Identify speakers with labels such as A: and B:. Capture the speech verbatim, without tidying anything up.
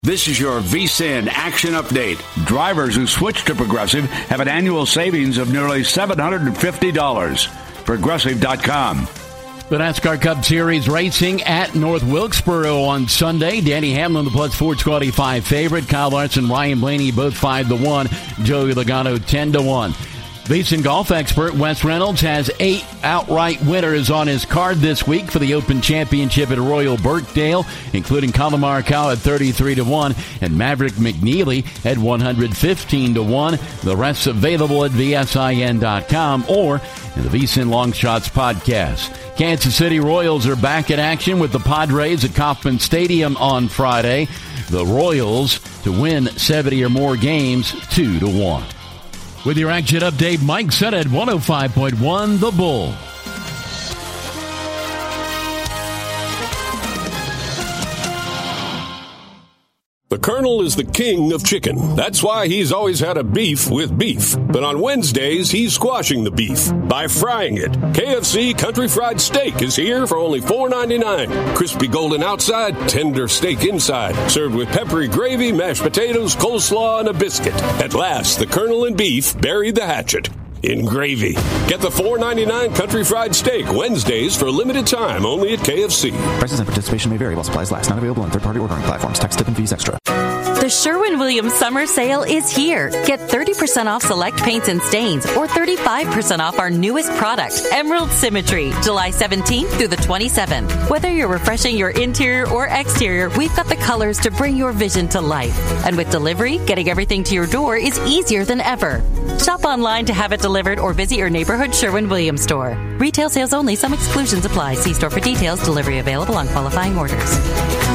A: This is your V S I N Action Update. Drivers who switch to Progressive have an annual savings of nearly seven hundred fifty dollars. Progressive dot com.
B: The NASCAR Cup Series racing at North Wilkesboro on Sunday. Danny Hamlin, the plus four twenty-five favorite. Kyle Larson, Ryan Blaney, both five to one. Joey Logano, ten to one. V S I N golf expert Wes Reynolds has eight outright winners on his card this week for the Open Championship at Royal Birkdale, including Colin Morikawa at thirty-three to one and Maverick McNeely at one hundred fifteen to one. The rest available at V S I N dot com or in the V S I N Long Shots podcast. Kansas City Royals are back in action with the Padres at Kauffman Stadium on Friday. The Royals to win seventy or more games, two to one. With your action update, Mike Sennett at one oh five point one The Bull.
C: The Colonel is the king of chicken. That's why he's always had a beef with beef. But on Wednesdays, he's squashing the beef by frying it. K F C Country Fried Steak is here for only four ninety-nine. Crispy golden outside, tender steak inside. Served with peppery gravy, mashed potatoes, coleslaw, and a biscuit. At last, the Colonel and beef buried the hatchet in gravy. Get the four ninety-nine Country Fried Steak Wednesdays for a limited time only at K F C.
D: Prices and participation may vary while supplies last. Not available on third-party ordering platforms. Tax, tip, and fees extra.
E: The Sherwin-Williams Summer Sale is here. Get thirty percent off select paints and stains or thirty-five percent off our newest product, Emerald Symmetry, July seventeenth through the twenty-seventh. Whether you're refreshing your interior or exterior, we've got the colors to bring your vision to life. And with delivery, getting everything to your door is easier than ever. Shop online to have it delivered or visit your neighborhood Sherwin-Williams store. Retail sales only. Some exclusions apply. See store for details. Delivery available on qualifying orders.